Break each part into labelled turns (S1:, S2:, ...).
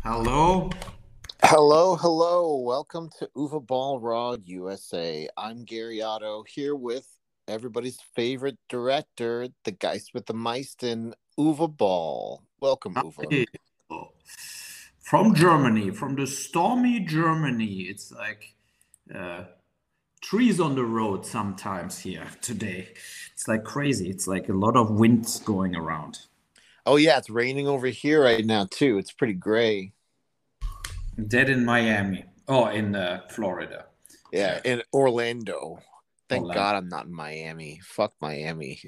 S1: Hello.
S2: Hello, hello. Welcome to Uwe Ball Raw USA. I'm Gary Otto here with everybody's favorite director, the Geist with the Meisten, Uwe Ball. Welcome, Uwe.
S1: From Germany, from the stormy Germany. It's like trees on the road sometimes here today. It's like crazy. It's like a lot of winds going around.
S2: Oh, yeah, it's raining over here right now, too. It's pretty gray.
S1: Dead in Miami. Oh, in Florida.
S2: Yeah, in Orlando. Thank
S1: Orlando.
S2: God I'm not in Miami. Fuck Miami.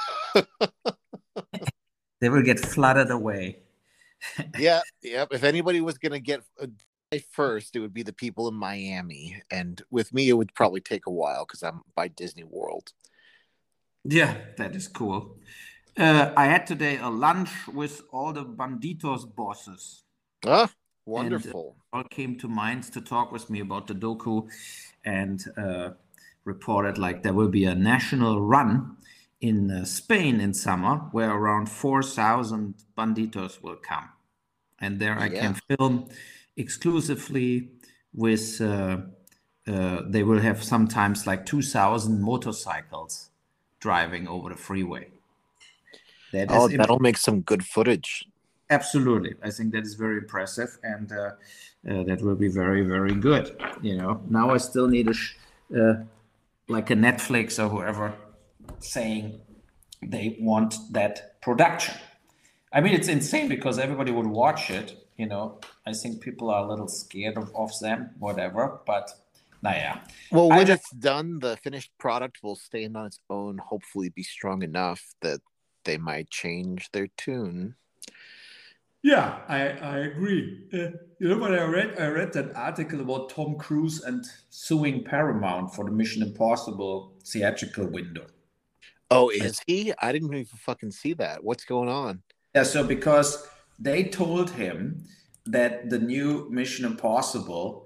S1: They will get flooded away.
S2: Yep. If anybody was going to get first, it would be the people in Miami. And with me, it would probably take a while because I'm by Disney World.
S1: Yeah, that is cool. I had today a lunch with all the Banditos bosses.
S2: Ah, wonderful.
S1: And all came to Mainz to talk with me about the doku and reported like there will be a national run in Spain in summer where around 4,000 Banditos will come. And there I can film exclusively with, they will have sometimes like 2,000 motorcycles driving over the freeway.
S2: That'll make some good footage.
S1: Absolutely. I think that is very impressive, and that will be very, very good. You know, now I still need like a Netflix or whoever saying they want that production. I mean, it's insane because everybody would watch it. You know, I think people are a little scared of them, whatever, but yeah.
S2: Well, when it's done, the finished product will stand on its own, hopefully be strong enough that they might change their tune.
S1: Yeah, I agree. You know what I read? I read that article about Tom Cruise and suing Paramount for the Mission Impossible theatrical window.
S2: Oh, is he? I didn't even fucking see that. What's going on?
S1: Yeah, so because they told him that the new Mission Impossible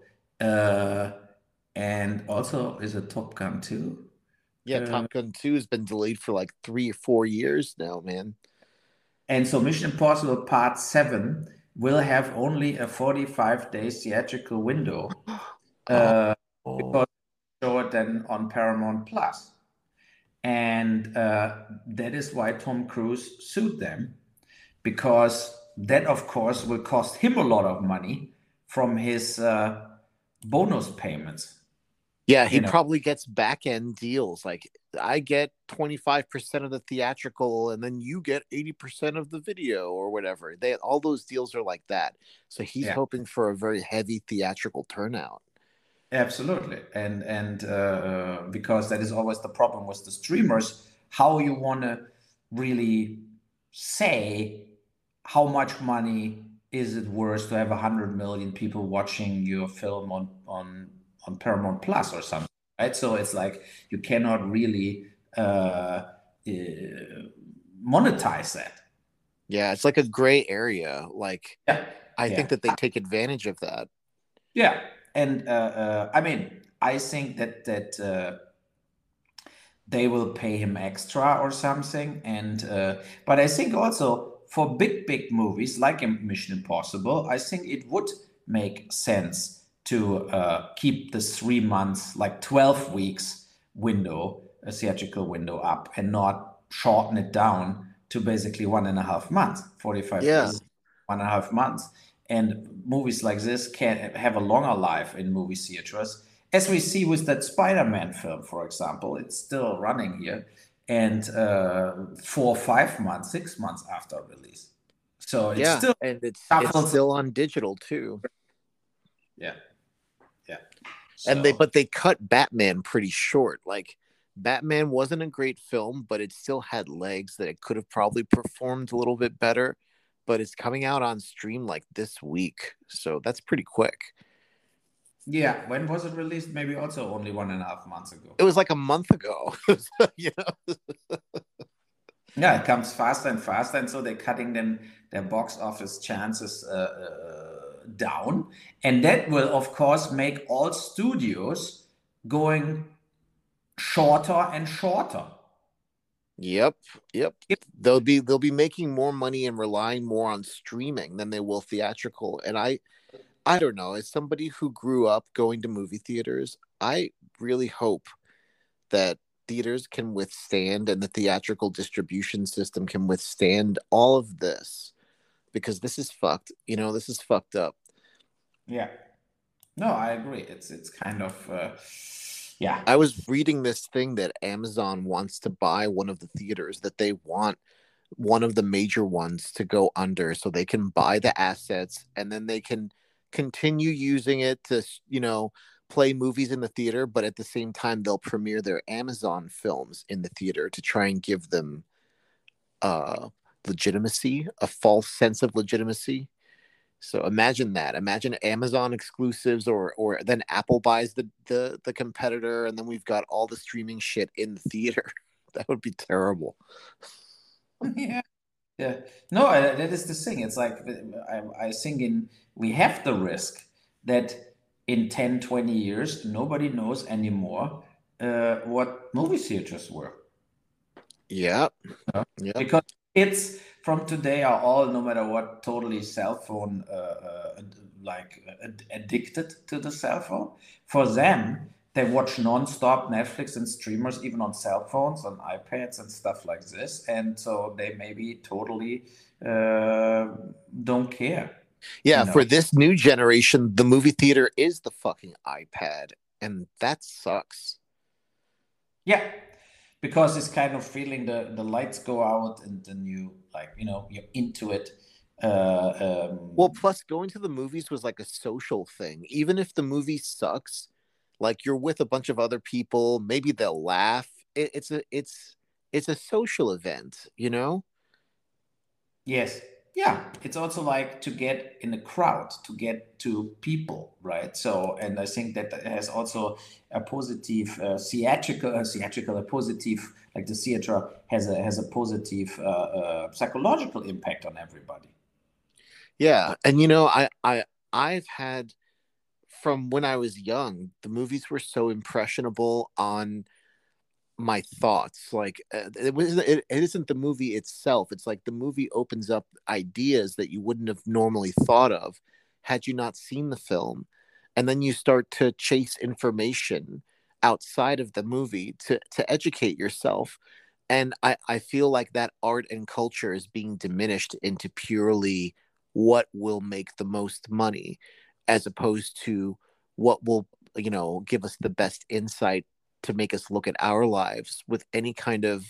S1: and also is it Top Gun 2?
S2: Yeah, Top Gun 2 has been delayed for like 3 or 4 years now, man.
S1: And so Mission Impossible Part 7 will have only a 45-day theatrical window because show it then on Paramount Plus. And that is why Tom Cruise sued them, because that, of course, will cost him a lot of money from his bonus payments.
S2: Yeah, he probably gets back-end deals. Like, I get 25% of the theatrical, and then you get 80% of the video or whatever. All those deals are like that. So he's hoping for a very heavy theatrical turnout.
S1: Absolutely. And because that is always the problem with the streamers, how you want to really say how much money is it worth to have 100 million people watching your film on Paramount Plus or something, right? So it's like you cannot really monetize that.
S2: Yeah, it's like a gray area. Like, I think that they take advantage of that.
S1: Yeah, and I mean, I think that they will pay him extra or something, and but I think also for big movies like Mission Impossible, I think it would make sense to keep the 3 months, like 12 weeks window, a theatrical window up, and not shorten it down to basically 1.5 months, 45 days, 1.5 months. And movies like this can have a longer life in movie theaters, as we see with that Spider-Man film, for example. It's still running here, and 4, 5 months, 6 months after release. So it's still,
S2: and it's still on digital too.
S1: Yeah.
S2: So. And they cut Batman pretty short. Like, Batman wasn't a great film, but it still had legs that it could have probably performed a little bit better. But it's coming out on stream like this week, so that's pretty quick.
S1: Yeah, when was it released? Maybe also only 1.5 months ago.
S2: It was like a month ago. You know.
S1: Yeah, it comes faster and faster, and so they're cutting their box office chances down, and that will, of course, make all studios going shorter and shorter.
S2: Yep, yep.
S1: Yep.
S2: They'll be making more money and relying more on streaming than they will theatrical. And I don't know, as somebody who grew up going to movie theaters, I really hope that theaters can withstand and the theatrical distribution system can withstand all of this, because this is fucked. This is fucked up.
S1: Yeah. No, I agree. It's kind of yeah.
S2: I was reading this thing that Amazon wants to buy one of the theaters, that they want one of the major ones to go under so they can buy the assets and then they can continue using it to, play movies in the theater, but at the same time they'll premiere their Amazon films in the theater to try and give them uh legitimacy, a false sense of legitimacy. So imagine that. Imagine Amazon exclusives, or then Apple buys the competitor, and then we've got all the streaming shit in the theater. That would be terrible.
S1: Yeah. Yeah. No, that is the thing. It's like I think we have the risk that in 10, 20 years nobody knows anymore what movie theaters were.
S2: Yeah. Yeah.
S1: Because kids from today are all, no matter what, totally cell phone addicted to the cell phone. For them, they watch nonstop Netflix and streamers, even on cell phones, on iPads and stuff like this, and so they maybe totally don't care.
S2: Yeah,
S1: You know?
S2: for this new generation, the movie theater is the fucking iPad, and that sucks.
S1: Yeah, because it's kind of feeling the lights go out, and then you're into it.
S2: Well, plus going to the movies was like a social thing. Even if the movie sucks, like you're with a bunch of other people, maybe they'll laugh. It's a social event, you know?
S1: Yes. Yeah. It's also like to get in a crowd, to get to people, right? So, and I think that has also a positive a positive, like the theater has a positive psychological impact on everybody.
S2: Yeah, and I've had, from when I was young, the movies were so impressionable on my thoughts. Like it isn't the movie itself. It's like the movie opens up ideas that you wouldn't have normally thought of had you not seen the film, and then you start to chase information outside of the movie to educate yourself. And I feel like that art and culture is being diminished into purely what will make the most money, as opposed to what will, give us the best insight to make us look at our lives with any kind of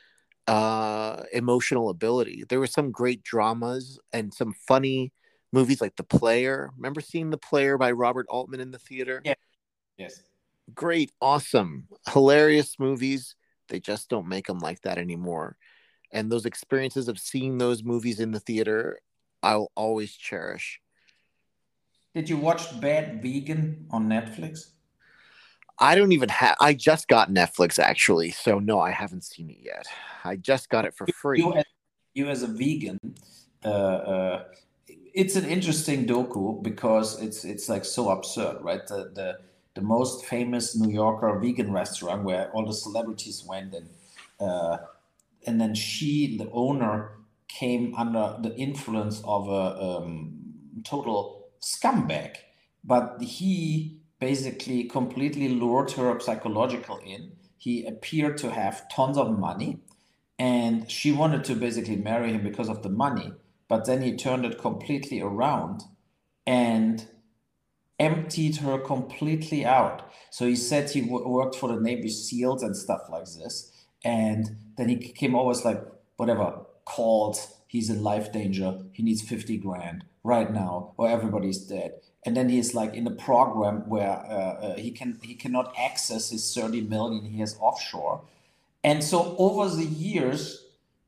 S2: emotional ability. There were some great dramas and some funny movies like The Player. Remember seeing The Player by Robert Altman in the theater?
S1: Yeah. Yes.
S2: Great, awesome, hilarious movies. They just don't make them like that anymore. And those experiences of seeing those movies in the theater, I'll always cherish.
S1: Did you watch Bad Vegan on Netflix?
S2: I don't even have. I just got Netflix actually, so no, I haven't seen it yet. I just got it for
S1: You
S2: free.
S1: as, you as a vegan, uh, uh, it's an interesting doku because it's like so absurd, right? The most famous New Yorker vegan restaurant where all the celebrities went, uh, and then the owner, came under the influence of a total scumbag, but he basically completely lured her psychological in. He appeared to have tons of money, and she wanted to basically marry him because of the money, but then he turned it completely around and emptied her completely out. So he said he worked for the Navy SEALs and stuff like this. And then he came always like, whatever, called, he's in life danger, he needs 50 grand right now, or everybody's dead. And then he's like in a program where he cannot access his 30 million he has offshore. And so over the years,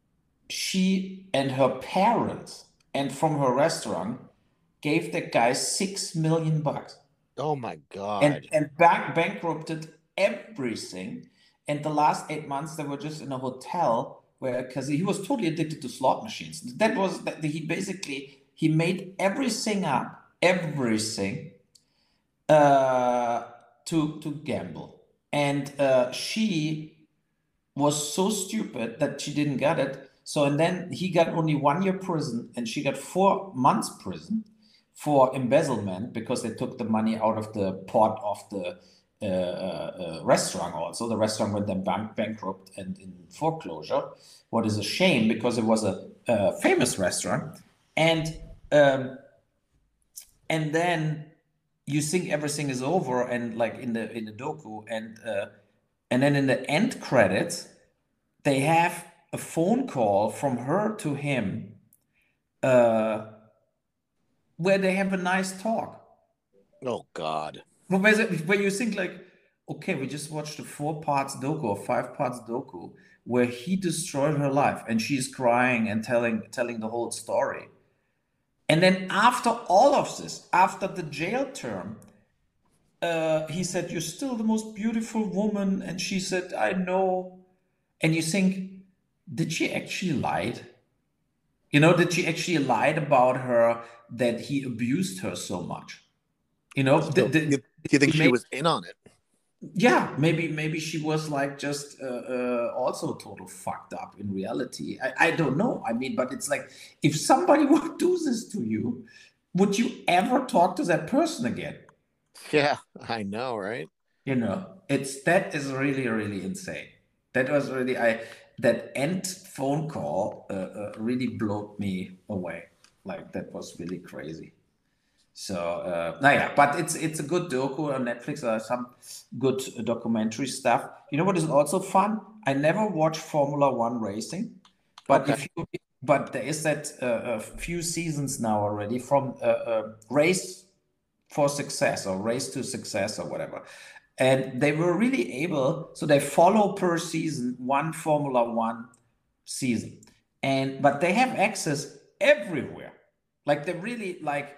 S1: she and her parents and from her restaurant gave that guy $6 million
S2: Oh my
S1: and
S2: god.
S1: bankrupted everything. And the last 8 months, they were just in a hotel where, because he was totally addicted to slot machines. That was that he made everything up, everything uh, to gamble. And she was so stupid that she didn't get it. So, and then he got only 1 year prison and she got 4 months prison for embezzlement because they took the money out of the pot of the restaurant. Also, the restaurant went then bankrupt and in foreclosure. What is a shame because it was a famous restaurant, and um, and then you think everything is over, and like in the doku, and then in the end credits they have a phone call from her to him, uh, where they have a nice talk.
S2: Oh God.
S1: Where you think like, okay, we just watched a 4 parts doku or 5 parts doku where he destroyed her life and she's crying and telling the whole story. And then after all of this, after the jail term, he said, "You're still the most beautiful woman," and she said, "I know." And you think, did she actually lied? Did she actually lied about her that he abused her so much?
S2: So you think she was in on it?
S1: Yeah, maybe she was like just also total fucked up in reality. I don't know. I mean, but it's like if somebody would do this to you, would you ever talk to that person again?
S2: Yeah, I know, right?
S1: It's that is really really insane. That was really I that end phone call really blew me away. Like that was really crazy. So, yeah, but it's a good docu on Netflix. Some good documentary stuff. You know what is also fun? I never watched Formula One racing, but
S2: Okay.
S1: if you but there is that a few seasons now already from Race for Success or Race to Success or whatever, and they were really able. So they follow per season one Formula One season, but they have access everywhere. Like they really like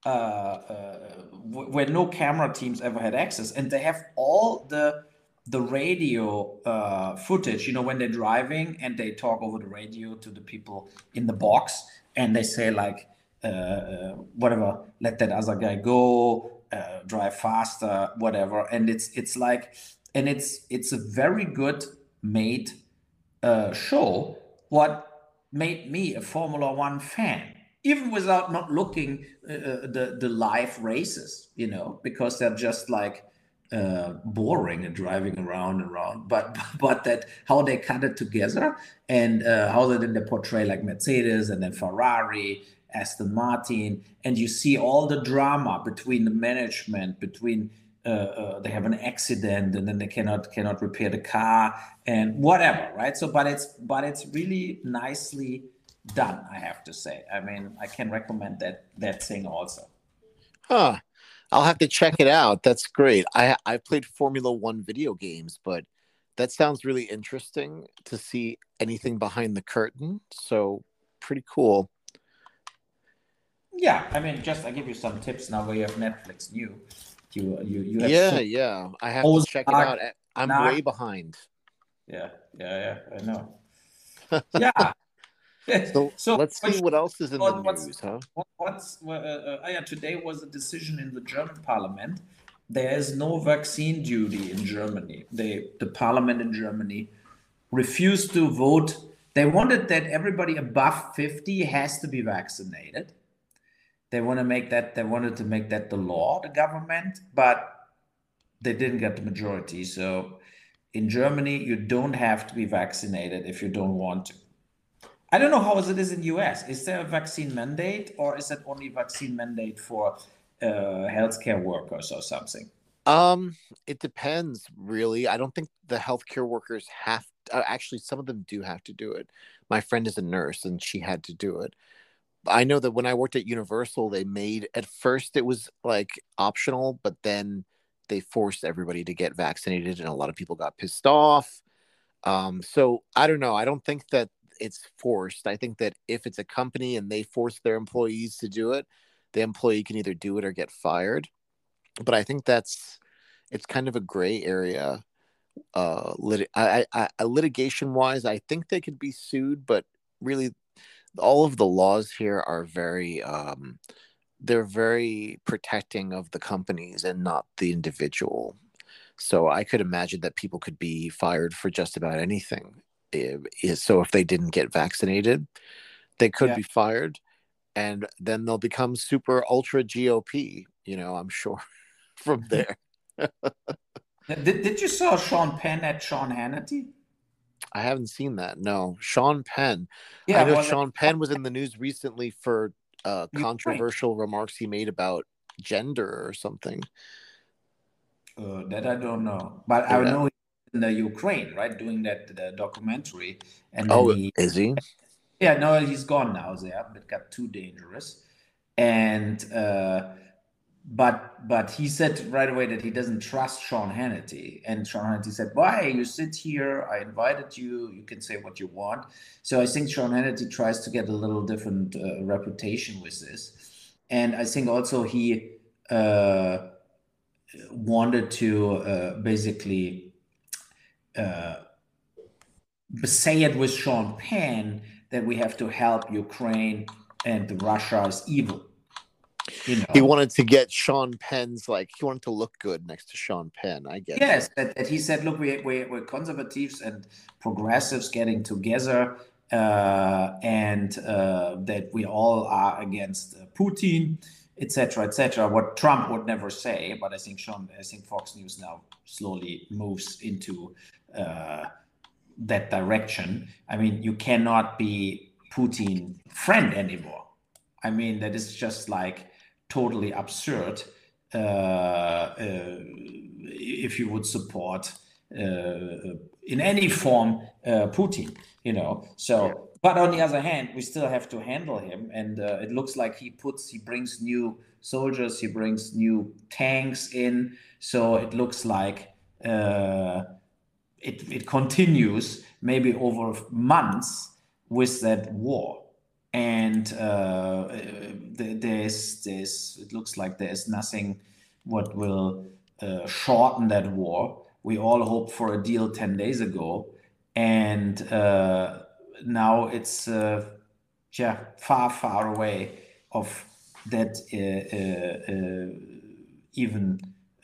S1: where no camera teams ever had access, and they have all the radio footage. When they're driving and they talk over the radio to the people in the box, and they say like whatever, let that other guy go, drive faster, whatever. And it's like, and it's a very good made show, what made me a Formula One fan, even without not looking the live races, because they're just like boring and driving around and around. But that how they cut it together and how they portray like Mercedes and then Ferrari, Aston Martin, and you see all the drama between the management, between they have an accident and then they cannot repair the car and whatever, right? So, but it's really nicely done, I have to say. I mean, I can recommend that thing also.
S2: Huh. I'll have to check it out. That's great. I've played Formula One video games, but that sounds really interesting to see anything behind the curtain. So pretty cool.
S1: Yeah, I mean, just I give you some tips now where you have Netflix new. You have
S2: Yeah,
S1: so
S2: yeah. I have to check it
S1: Ozark,
S2: out. I'm
S1: Narc.
S2: way behind.
S1: Yeah, I know. Yeah.
S2: So
S1: So,
S2: let's see what else is in the
S1: what's
S2: news, huh?
S1: yeah, today was a decision in the German parliament. There is no vaccine duty in Germany. The parliament in Germany refused to vote. They wanted that everybody above 50 has to be vaccinated. They wanted to make that the law, the government, but they didn't get the majority. So in Germany, you don't have to be vaccinated if you don't want to. I don't know how it is in US. Is there a vaccine mandate, or is it only vaccine mandate for healthcare workers or something?
S2: It depends, really. I don't think the healthcare workers have actually, some of them do have to do it. My friend is a nurse and she had to do it. I know that when I worked at Universal, they made at first it was like optional, but then they forced everybody to get vaccinated, and a lot of people got pissed off. So I don't know. I don't think that it's forced. I think that if it's a company and they force their employees to do it, the employee can either do it or get fired. But I think it's kind of a gray area. Litigation wise, I think they could be sued, but really all of the laws here are very they're very protecting of the companies and not the individual. So I could imagine that people could be fired for just about anything. So if they didn't get vaccinated, they could
S1: Yeah.
S2: be fired, and then they'll become super ultra GOP. I'm sure from there.
S1: Did you saw Sean Penn at Sean Hannity?
S2: I haven't seen that. No, Sean Penn. I
S1: Yeah,
S2: know
S1: was it
S2: Sean Penn was in the news recently for
S1: Ukraine?
S2: controversial remarks he made about gender or something.
S1: That I don't know, but I
S2: Yeah.
S1: know he's in the Ukraine, right, doing that the documentary, and then
S2: Oh,
S1: he,
S2: is he?
S1: yeah, no, he's gone now. There, it got too dangerous, and but he said right away that he doesn't trust Sean Hannity, and Sean Hannity said, "Why you sit here? I invited you. You can say what you want." So I think Sean Hannity tries to get a little different reputation with this, and I think also he wanted to basically say it with Sean Penn that we have to help Ukraine and Russia is evil.
S2: He wanted to get Sean Penn's, he wanted to look good next to Sean Penn. I get
S1: Yes,
S2: you.
S1: that he said, look, we're conservatives and progressives getting together, and that we all are against Putin, etc., etc. What Trump would never say, but I think Fox News now slowly moves into that direction. I mean, you cannot be Putin friend anymore. I mean, that is just like totally absurd. If you would support in any form Putin, So, but on the other hand, we still have to handle him, and it looks like he brings new soldiers, he brings new tanks in, so it looks like it continues maybe over months with that war. And there's it looks like there's nothing what will shorten that war. We all hoped for a deal 10 days ago, and now it's far away of that even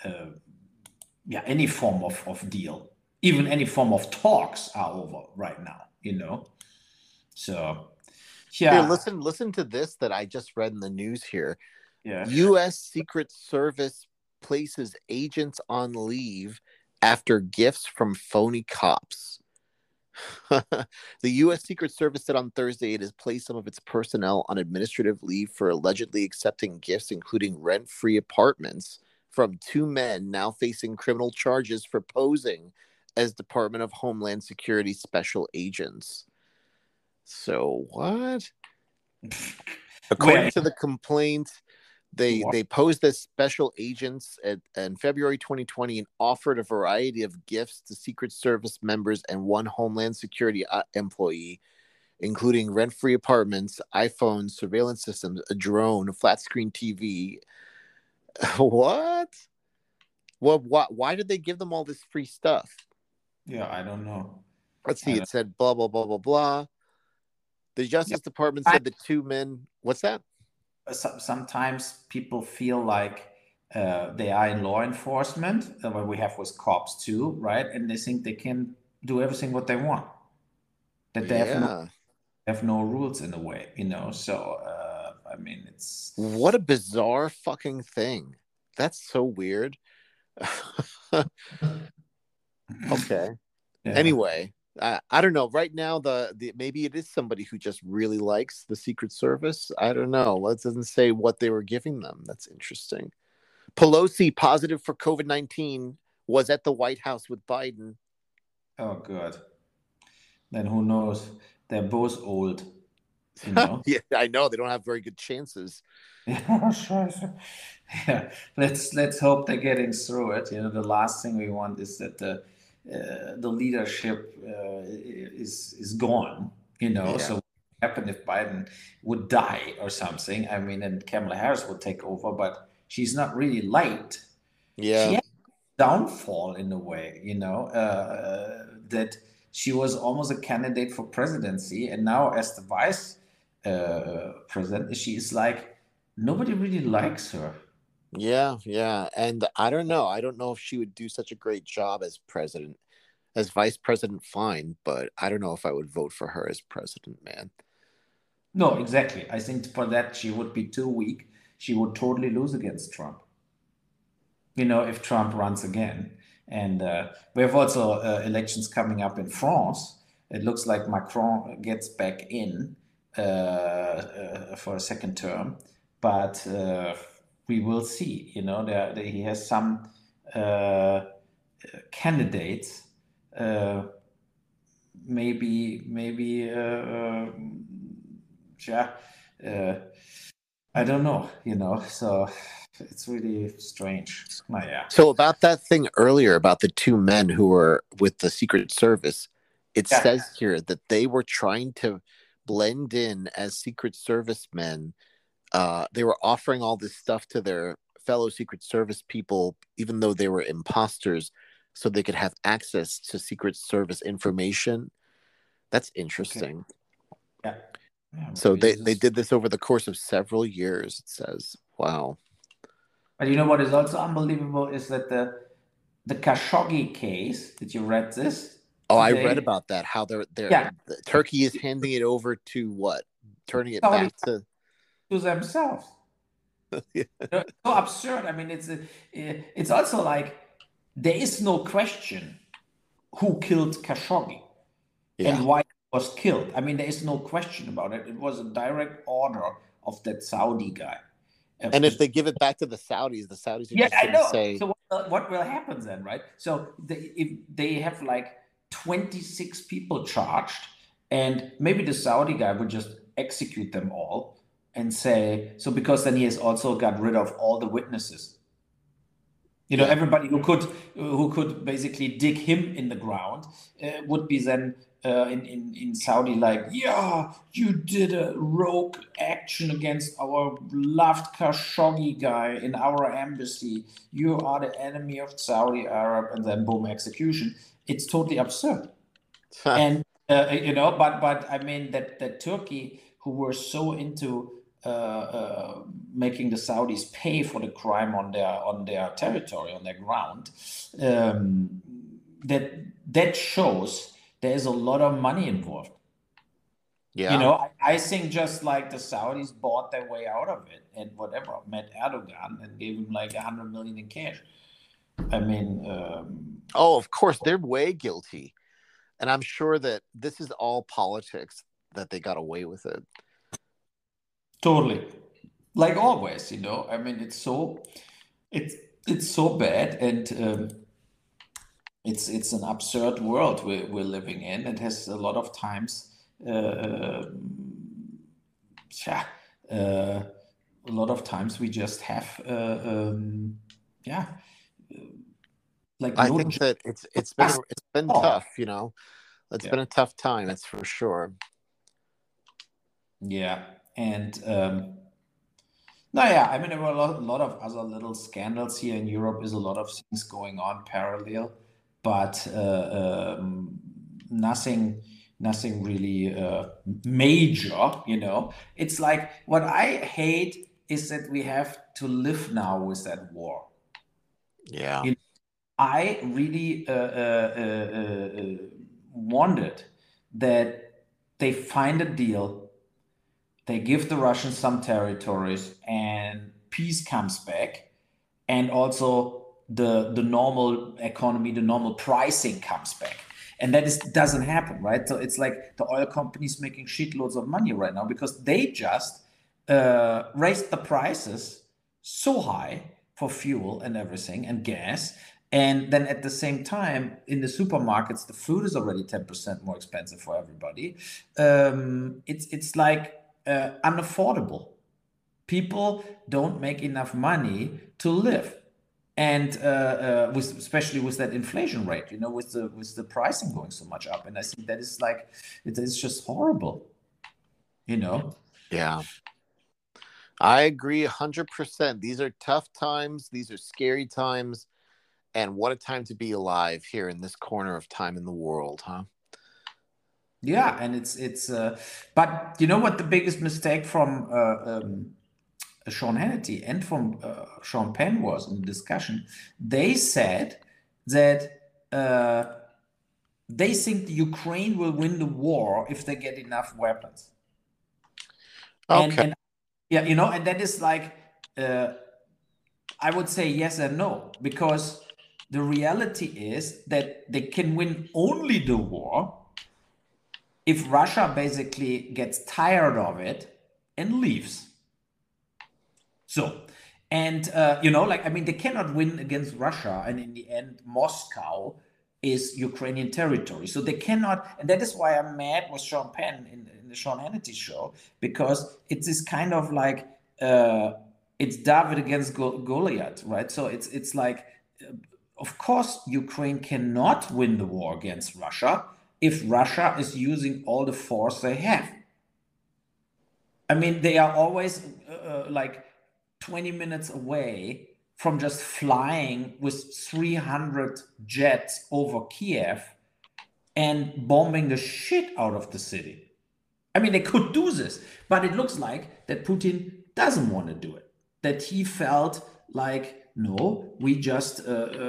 S1: any form of deal, even any form of talks are over right now. So
S2: Here,
S1: yeah.
S2: listen to this that I just read in the news here.
S1: Yeah.
S2: U.S. Secret Service places agents on leave after gifts from phony cops. The U.S. Secret Service said on Thursday it has placed some of its personnel on administrative leave for allegedly accepting gifts, including rent-free apartments, from two men now facing criminal charges for posing as Department of Homeland Security special agents. So what? According to the complaint, they posed as special agents in February 2020 and offered a variety of gifts to Secret Service members and one Homeland Security employee, including rent-free apartments, iPhones, surveillance systems, a drone, a flat-screen TV. What? Well, why did they give them all this free stuff?
S1: Yeah, I don't know.
S2: Let's see. It said blah, blah, blah, blah, blah. The Justice Department said the two men... What's that?
S1: Sometimes people feel like they are in law enforcement, what we have with cops too, right? And they think they can do everything what they want. That they have no rules in a way, So, I mean, it's...
S2: What a bizarre fucking thing. That's so weird. Okay. Yeah. Anyway, I don't know. Right now, the maybe it is somebody who just really likes the Secret Service. I don't know. It doesn't say what they were giving them. That's interesting. Pelosi positive for COVID-19 was at the White House with Biden.
S1: Oh, good. Then who knows? They're both old.
S2: Yeah, I know. They don't have very good chances.
S1: Yeah, let's hope they're getting through it. The last thing we want is that the leadership is gone. So what would happen if Biden would die or something? I mean, and Kamala Harris would take over, but she's not really liked.
S2: Yeah,
S1: she had a downfall in a way. That she was almost a candidate for presidency, and now as the vice president, she is like, nobody really likes her.
S2: Yeah. And I don't know. I don't know if she would do such a great job as president. As vice president, fine, but I don't know if I would vote for her as president, man.
S1: No, exactly. I think for that she would be too weak. She would totally lose against Trump. If Trump runs again. And we have also elections coming up in France. It looks like Macron gets back in for a second term, but we will see. He has some uh, candidates. Uh, maybe, yeah. Uh, I don't know. So it's really strange. Oh, yeah.
S2: So about that thing earlier about the two men who were with the Secret Service, it
S1: Yeah.
S2: says here that they were trying to blend in as Secret Service men. They were offering all this stuff to their fellow Secret Service people, even though they were imposters, so they could have access to Secret Service information. That's
S1: Okay.
S2: interesting.
S1: Yeah. Yeah.
S2: So
S1: Maybe this
S2: they
S1: is.
S2: did this over the course of several years, it says. Wow.
S1: But you know what is also unbelievable is that the Khashoggi case. Did you read this
S2: Oh, I read
S1: today?
S2: about that. How
S1: Yeah.
S2: Turkey is handing it over to what? Turning it
S1: Saudi
S2: back to
S1: to themselves.
S2: yeah.
S1: It's so absurd. I mean, it's also like there is no question who killed Khashoggi
S2: Yeah.
S1: and why he was killed. I mean, there is no question about it. It was a direct order of that Saudi guy.
S2: And if
S1: The
S2: they give it back to the Saudis are
S1: Yeah,
S2: just
S1: I
S2: going to
S1: know.
S2: say,
S1: So what will happen then, right? So if they have like 26 people charged, and maybe the Saudi guy would just execute them all and say, so because then he has also got rid of all the witnesses.
S2: yeah.
S1: Everybody who could basically dig him in the ground would be then in Saudi like, yeah, you did a rogue action against our loved Khashoggi guy in our embassy. You are the enemy of Saudi Arab, and then boom, execution. It's totally absurd. And but I mean that Turkey, who were so into making the Saudis pay for the crime on their territory, on their ground, um, that that shows there is a lot of money involved.
S2: Yeah.
S1: I think just like the Saudis bought their way out of it and whatever, met Erdogan and gave him like 100 million in cash. I mean,
S2: Oh, of course, they're way guilty. And I'm sure that this is all politics that they got away with it.
S1: totally. Like always, I mean, it's it's so bad, and it's an absurd world we're living in. It has a lot of times, yeah, uh, a lot of times we just have, yeah, like
S2: I
S1: no
S2: think that
S1: justice
S2: it's been
S1: at all.
S2: tough, you know. It's
S1: Yeah,
S2: been a tough time, that's for sure.
S1: yeah, and no, yeah, I mean, there were a lot of other little scandals here in Europe. Is a lot of things going on parallel, but nothing really major. It's like what I hate is that we have to live now with that war.
S2: Yeah.
S1: You know, I really wanted that they find a deal, they give the Russians some territories, and peace comes back, and also the normal economy, the normal pricing comes back. And doesn't happen, right? So it's like the oil companies making shitloads of money right now because they just raised the prices so high for fuel and everything and gas. And then at the same time, in the supermarkets, the food is already 10% more expensive for everybody. It's like unaffordable. People don't make enough money to live, and especially with that inflation rate, with the pricing going so much up. And I think that is like it is just horrible. You know.
S2: Yeah. I agree 100%. These are tough times, these are scary times, and what a time to be alive here in this corner of time in the world, huh?
S1: Yeah, and but you know what the biggest mistake from Sean Hannity and from Sean Penn was in the discussion, they said that they think the Ukraine will win the war if they get enough weapons.
S2: Okay.
S1: And yeah, you know, and that is like, I would say yes and no, because the reality is that they can win only the war if Russia basically gets tired of it and leaves. So, and you know, like, I mean, they cannot win against Russia, and in the end, Moscow is Ukrainian territory. So they cannot, and that is why I'm mad with Sean Penn in the Sean Hannity show, because it's this kind of like it's David against Goliath, right? So it's like, of course, Ukraine cannot win the war against Russia if Russia is using all the force they have. I mean, they are always like 20 minutes away from just flying with 300 jets over Kiev and bombing the shit out of the city. I mean, they could do this, but it looks like that Putin doesn't want to do it. That he felt like, no, we just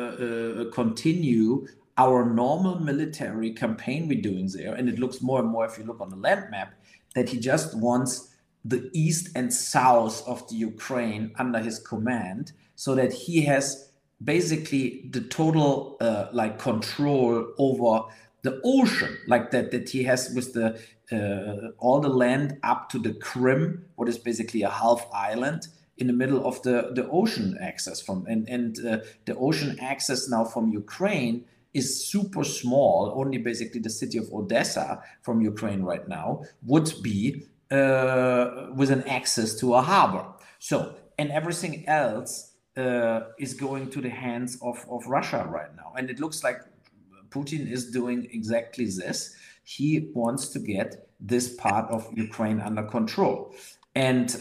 S1: continue our normal military campaign we're doing there. And it looks more and more, if you look on the land map, that he just wants the east and south of the Ukraine under his command, so that he has basically the total like control over the ocean, like that he has with the all the land up to the Crimea, what is basically a half island in the middle of the ocean access from, and the ocean access now from Ukraine is super small. Only basically the city of Odessa from Ukraine right now would be with an access to a harbor. So, and everything else is going to the hands of Russia right now. And it looks like Putin is doing exactly this. He wants to get this part of Ukraine under control. And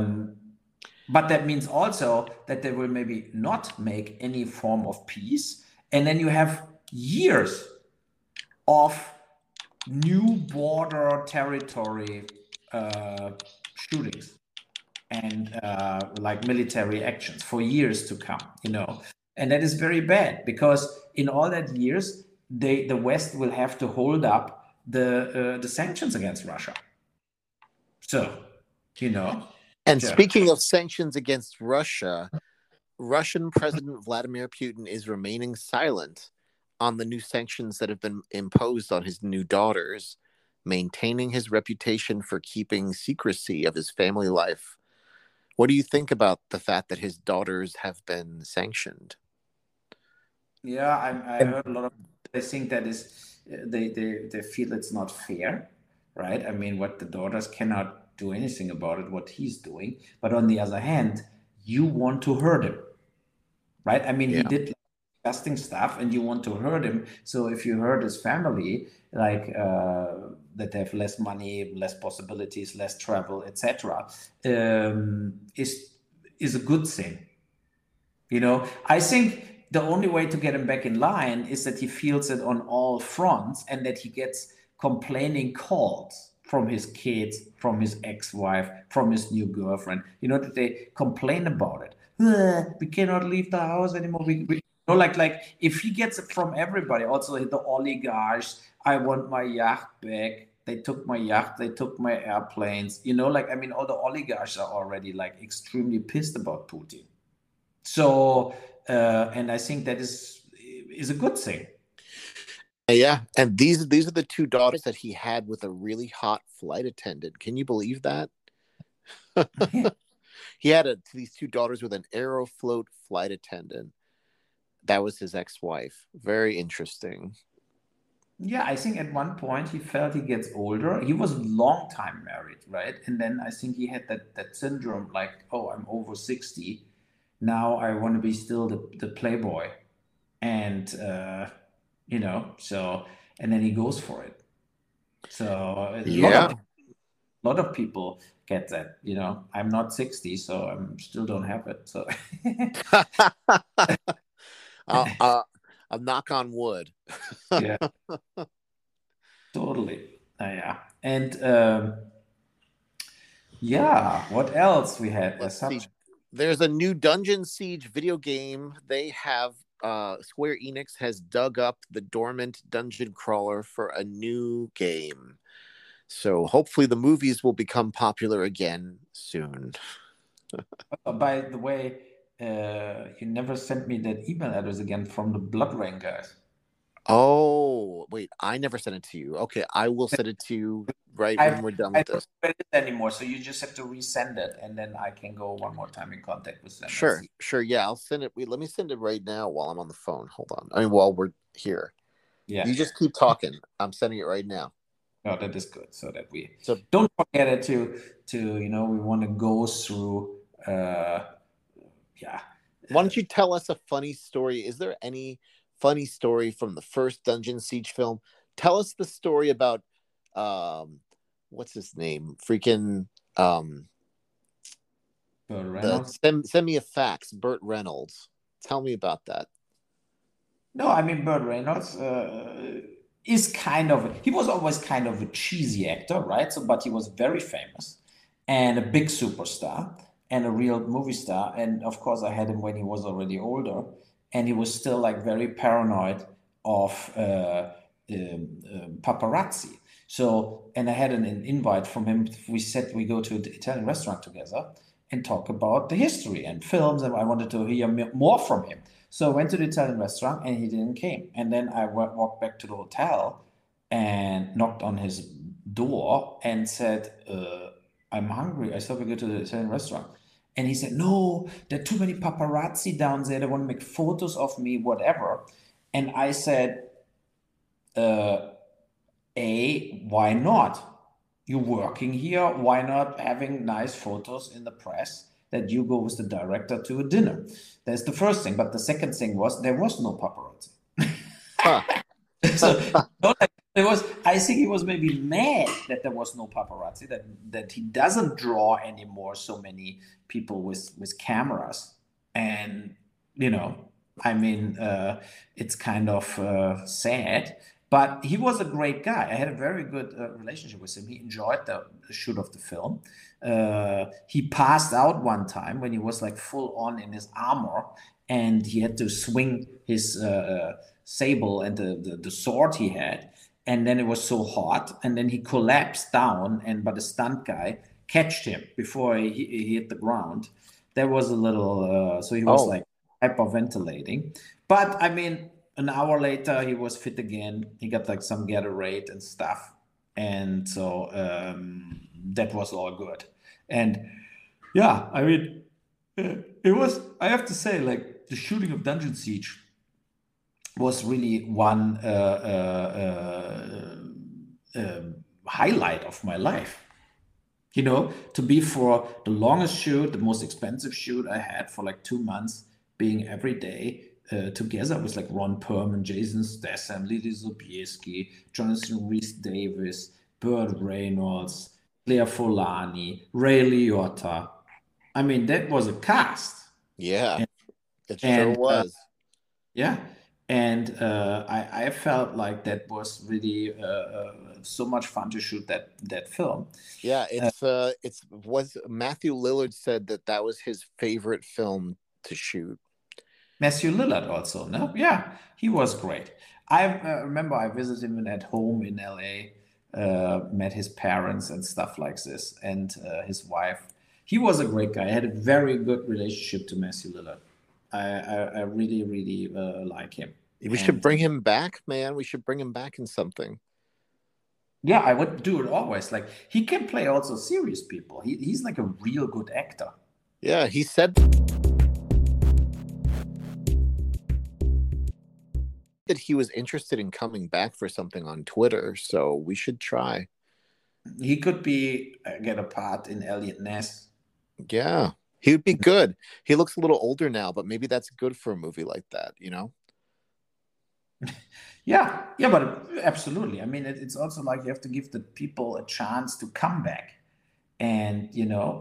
S1: but that means also that they will maybe not make any form of peace. And then you have years of new border territory shootings and like military actions for years to come, you know. And that is very bad, because in all that years, the West will have to hold up the sanctions against Russia. So, you know.
S2: And speaking of sanctions against Russia, Russian President Vladimir Putin is remaining silent on the new sanctions that have been imposed on his new daughters, maintaining his reputation for keeping secrecy of his family life. What do you think about the fact that his daughters have been sanctioned?
S1: Yeah, I heard a lot of. They think that is they feel it's not fair, right? I mean, what the daughters cannot do anything about it, what he's doing. But on the other hand, you want to hurt him, right? I mean, he did disgusting stuff, and you want to hurt him. So if you hurt his family, like that they have less money, less possibilities, less travel, etc., is a good thing. You know, I think the only way to get him back in line is that he feels it on all fronts, and that he gets complaining calls from his kids, from his ex-wife, from his new girlfriend. You know, that they complain about it. We cannot leave the house anymore. We you know, like if he gets it from everybody, also the oligarchs. I want my yacht back. They took my yacht. They took my airplanes. You know, like, I mean, all the oligarchs are already like extremely pissed about Putin. So, and I think that is a good thing.
S2: Yeah, and these are the two daughters that he had with a really hot flight attendant. Can you believe that? He had these two daughters with an Aeroflot flight attendant. That was his ex-wife. Very interesting.
S1: Yeah, I think at one point he felt he gets older. He was a long time married, right? And then I think he had that syndrome, like, oh, I'm over 60. Now I want to be still the playboy. And you know, so, and then he goes for it. So a lot of people get that, you know. I'm not 60, so I'm still don't have it. So
S2: a knock on wood.
S1: Yeah, totally. Yeah, and Yeah. What else we had as
S2: Let's see.
S1: such?
S2: There's a new Dungeon Siege video game. They have Square Enix has dug up the dormant dungeon crawler for a new game. So hopefully the movies will become popular again soon.
S1: By the way, you never sent me that email address again from the Blood Rain guys.
S2: Oh, wait, I never sent it to you. Okay, I will send it to you right when we're done
S1: I
S2: with
S1: don't
S2: this.
S1: get it anymore, so you just have to resend it, and then I can go one more time in contact with them and
S2: Sure,
S1: see.
S2: sure. Yeah, I'll send it. Wait, let me send it right now while I'm on the phone. Hold on. I mean, while we're here.
S1: Yeah.
S2: You just keep talking. I'm sending it right now.
S1: No, that is good. So that we
S2: So
S1: don't forget it to we want to go through yeah.
S2: why don't you tell us a funny story? Is there any funny story from the first Dungeon Siege film? Tell us the story about what's his name? Freaking
S1: Reynolds.
S2: send me a fax, Burt Reynolds. Tell me about that.
S1: No, I mean Burt Reynolds is he was always kind of a cheesy actor, right? So, but he was very famous and a big superstar and a real movie star. And of course, I had him when he was already older, and he was still like very paranoid of paparazzi. So, and I had an invite from him. We said we go to an Italian restaurant together and talk about the history and films, and I wanted to hear more from him. So I went to the Italian restaurant and he didn't came. And then I walked back to the hotel and knocked on his door and said, I'm hungry. I thought we go to the Italian restaurant. And he said, no, there are too many paparazzi down there. They want to make photos of me, whatever. And I said, why not? You're working here. Why not having nice photos in the press that you go with the director to a dinner? That's the first thing. But the second thing was there was no paparazzi.
S2: Huh.
S1: So there was. I think he was maybe mad that there was no paparazzi. That he doesn't draw anymore so many people with cameras. And I mean, it's kind of sad. But he was a great guy. I had a very good relationship with him. He enjoyed the shoot of the film. He passed out one time when he was like full on in his armor, and he had to swing his sable and the sword he had. And then it was so hot, and then he collapsed down, but the stunt guy catched him before he hit the ground. That was a little, so he was
S2: Oh,
S1: like hyperventilating. But I mean, an hour later, he was fit again. He got like some Gatorade and stuff. And so that was all good. And yeah, I mean, it was, I have to say, like the shooting of Dungeon Siege was really one highlight of my life. To be for the longest shoot, the most expensive shoot I had for like 2 months, being every day together with like Ron Perlman, Jason Statham, Lily Sobieski, Jonathan Rhys Davis, Burt Reynolds, Claire Forlani, Ray Liotta. I mean, that was a cast.
S2: yeah, it sure
S1: And
S2: was.
S1: yeah, and I felt like that was really so much fun to shoot that film.
S2: Yeah, it's was Matthew Lillard said that was his favorite film to shoot.
S1: Matthew Lillard also, no? Yeah, he was great. I remember I visited him at home in LA, met his parents and stuff like this, and his wife. He was a great guy. I had a very good relationship to Matthew Lillard. I really, really like him.
S2: We should
S1: And
S2: bring him back, man. We should bring him back in something.
S1: yeah, I would do it always. Like he can play also serious people. He's like a real good actor.
S2: Yeah, he said that he was interested in coming back for something on Twitter, so we should try.
S1: He could be get a part in Elliot Ness.
S2: Yeah, he would be good. He looks a little older now, but maybe that's good for a movie like that, you know?
S1: Yeah, yeah, but absolutely. I mean, it's also like you have to give the people a chance to come back, and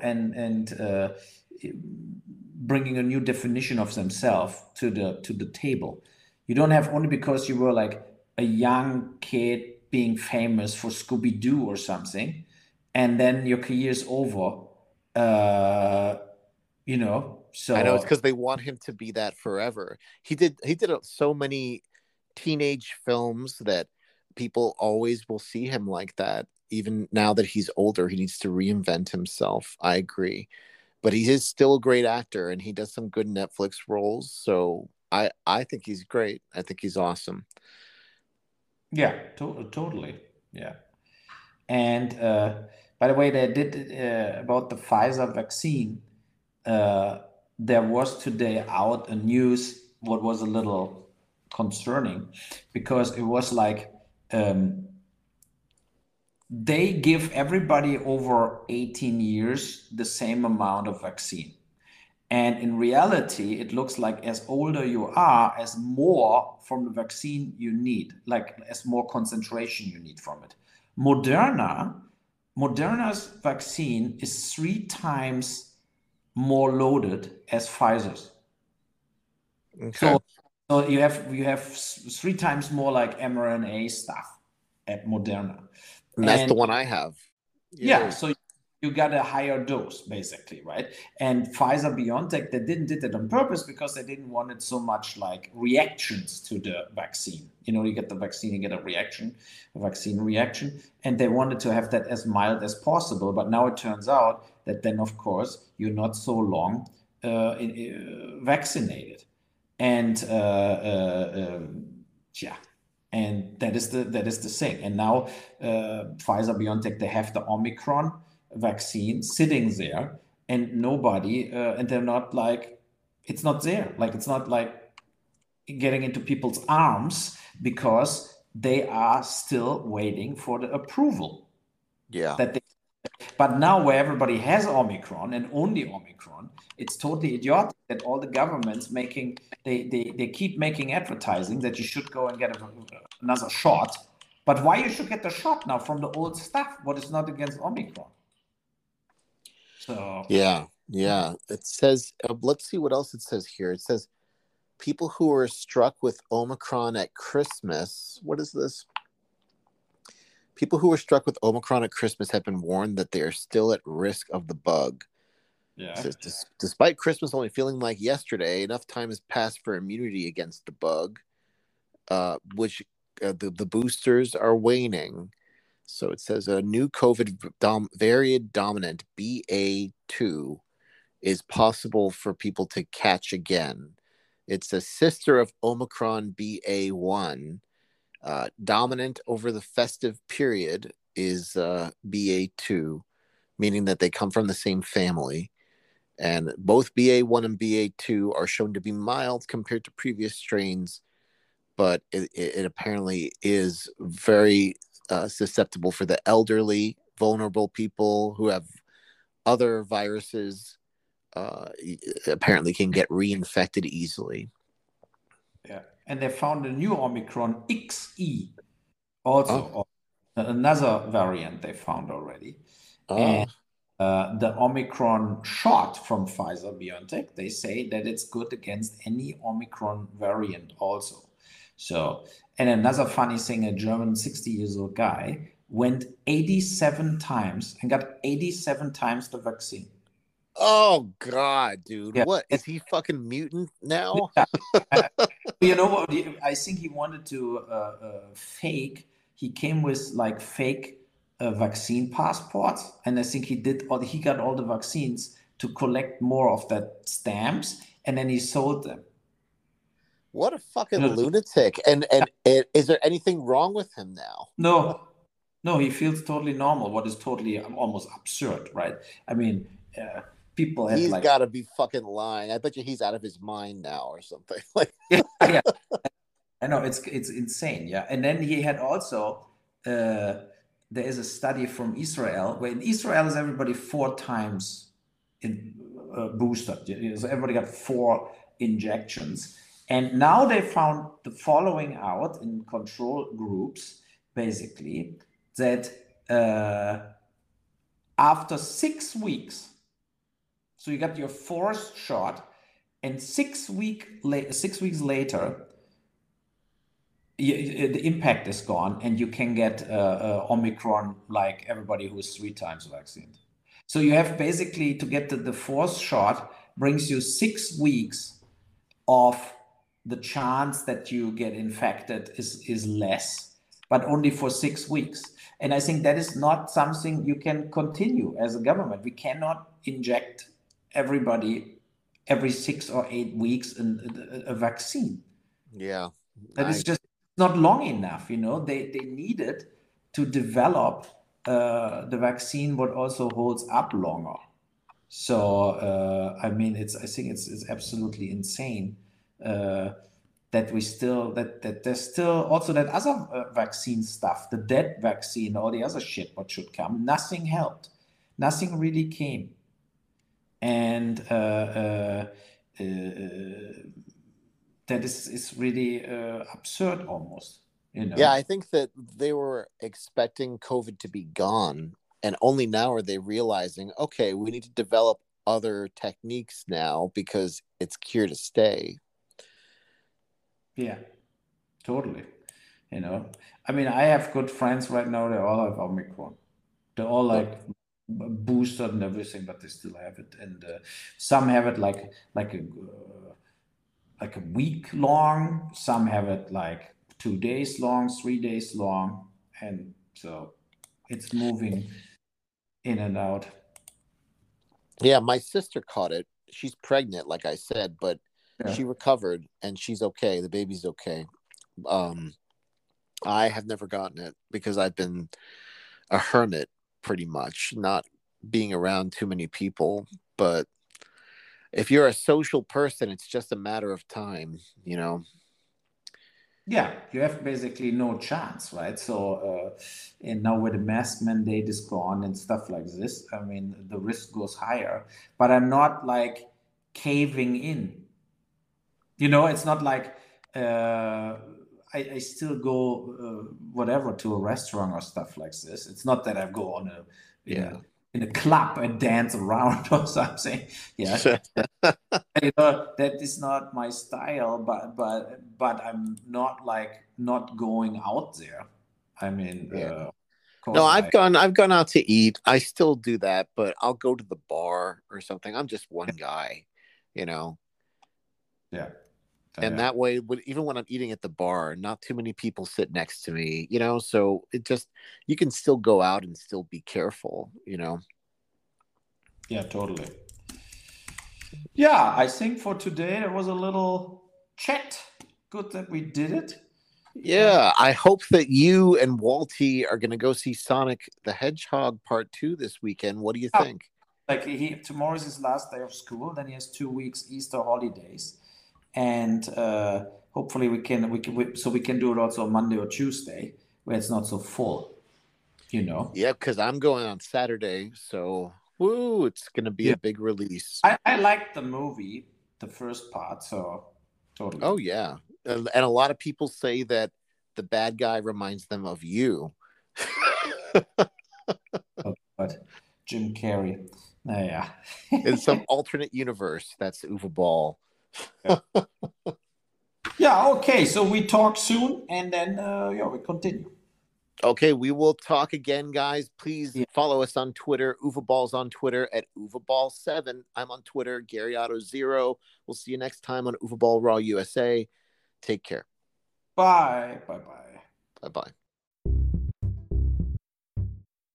S1: bringing a new definition of themselves to the table. You don't have only because you were like a young kid being famous for Scooby Doo or something, and then your career is over. uh,
S2: I know it's
S1: so
S2: because they want him to be that forever. He did so many teenage films that people always will see him like that. Even now that he's older, he needs to reinvent himself. I agree, but he is still a great actor, and he does some good Netflix roles. So I think he's great. I think he's awesome.
S1: yeah, totally, yeah. And by the way, they did about the Pfizer vaccine. Uh, there was today out a news what was a little concerning because it was like um, they give everybody over 18 years the same amount of vaccine. And in reality, it looks like as older you are, as more from the vaccine you need, like as more concentration you need from it. Moderna, Moderna's vaccine is 3 times more loaded as Pfizer's.
S2: Okay,
S1: So you have 3 times more like mRNA stuff at Moderna.
S2: and that's the
S1: And
S2: one I have.
S1: yeah,
S2: Yay!
S1: so you got a higher dose basically, right? And Pfizer BioNTech, they didn't did it on purpose because they didn't want it so much like reactions to the vaccine. You get the vaccine, you get a reaction, a vaccine reaction, and they wanted to have that as mild as possible. But now it turns out that then, of course, you're not so long vaccinated, and yeah, and that is the thing. And now Pfizer BioNTech, they have the Omicron vaccine sitting there, and nobody and they're not like it's not there, like it's not like getting into people's arms because they are still waiting for the approval
S2: Yeah,
S1: that they but now, where everybody has Omicron and only Omicron, it's totally idiotic that all the governments they keep making advertising that you should go and get another shot. But why you should get the shot now from the old stuff? What is not against Omicron? So
S2: yeah, yeah. It says, let's see what else it says here. It says people who were struck with Omicron at Christmas. What is this? People who were struck with Omicron at Christmas have been warned that they are still at risk of the bug. It
S1: yeah,
S2: says, despite Christmas only feeling like yesterday, enough time has passed for immunity against the bug, which the boosters are waning. So it says a new COVID variant dominant BA2 is possible for people to catch again. It's a sister of Omicron BA1. Dominant over the festive period is BA2, meaning that they come from the same family. And both BA1 and BA2 are shown to be mild compared to previous strains, but it apparently is very susceptible for the elderly, vulnerable people who have other viruses. Apparently can get reinfected easily.
S1: yeah. And they found a new Omicron XE
S2: Oh,
S1: also, another variant they found already. And
S2: oh,
S1: the Omicron shot from Pfizer BioNTech, they say that it's good against any Omicron variant also. So, and another funny thing, a German 60 years old guy went 87 times and got 87 times the vaccine.
S2: oh, God, dude,
S1: Yeah.
S2: what is he fucking mutant now?
S1: Uh, you know what? I think he wanted to fake. He came with like fake vaccine passports, and I think he got all the vaccines to collect more of that stamps, and then he sold them.
S2: What a fucking
S1: You know,
S2: lunatic! And is there anything wrong with him now?
S1: no, no, he feels totally normal. What is totally almost absurd, right? I mean, people had
S2: He's
S1: like,
S2: got to be fucking lying. I bet you he's out of his mind now or something. Like,
S1: yeah, yeah, I know it's insane, yeah. And then he had also there is a study from Israel where in Israel is everybody 4 times in boosted. So everybody got 4 injections, and now they found the following out in control groups, basically that after 6 weeks, so you got your fourth shot, and 6 weeks later the impact is gone, and you can get Omicron like everybody who is 3 times vaccinated. So you have basically to get the fourth shot brings you 6 weeks of the chance that you get infected is less, but only for 6 weeks. And I think that is not something you can continue as a government. We cannot inject everybody every 6 or 8 weeks in a vaccine.
S2: Yeah.
S1: That is just not long enough. They needed to develop the vaccine what also holds up longer. So I mean, I think it's absolutely insane that there's still also that other vaccine stuff, the dead vaccine, all the other shit what should come. Nothing helped. Nothing really came, and that is really absurd almost.
S2: Yeah, I think that they were expecting COVID to be gone, and only now are they realizing, okay, we need to develop other techniques now because it's here to stay.
S1: Yeah, totally. I mean, I have good friends right now. They all have Omicron. They're all like boosted and everything, but they still have it. And some have it like a week long. Some have it like 2 days long, 3 days long, and so it's moving in and out.
S2: Yeah, my sister caught it. She's pregnant, like I said, but she recovered and she's okay. The baby's okay. I have never gotten it because I've been a hermit pretty much, not being around too many people. But if you're a social person, it's just a matter of time,
S1: Yeah, you have basically no chance, right? So, and now with the mask mandate is gone and stuff like this, I mean, the risk goes higher. But I'm not like caving in. It's not like I still go whatever to a restaurant or stuff like this. It's not that I go on in a club and dance around or something. Yeah. That is not my style, but I'm not like not going out there. I mean, of
S2: No,
S1: course
S2: I've gone out to eat. I still do that, but I'll go to the bar or something. I'm just one guy,
S1: Yeah.
S2: And that way, even when I'm eating at the bar, not too many people sit next to me, so you can still go out and still be careful.
S1: Yeah, totally. Yeah, I think for today there was a little chat. Good that we did it.
S2: Yeah, I hope that you and Walty are going to go see Sonic the Hedgehog Part 2 this weekend. What do you think?
S1: Like tomorrow is his last day of school. Then he has 2 weeks Easter holidays, and hopefully we can do it also on Monday or Tuesday where it's not so full.
S2: Yeah, because I'm going on Saturday, so woo, it's going to be a big release.
S1: I liked the movie, the first part, so totally.
S2: Oh yeah, and a lot of people say that the bad guy reminds them of you.
S1: But Jim Carrey, yeah.
S2: In some alternate universe, that's Uwe Ball.
S1: Yeah. Okay. So we talk soon, and then we continue.
S2: Okay, we will talk again, guys. Please follow us on Twitter. Uwe Ball's on Twitter at UweBall7. I'm on Twitter, Gary Otto 0. We'll see you next time on Uwe Ball Raw USA. Take care.
S1: Bye. Bye. Bye.
S2: Bye. Bye.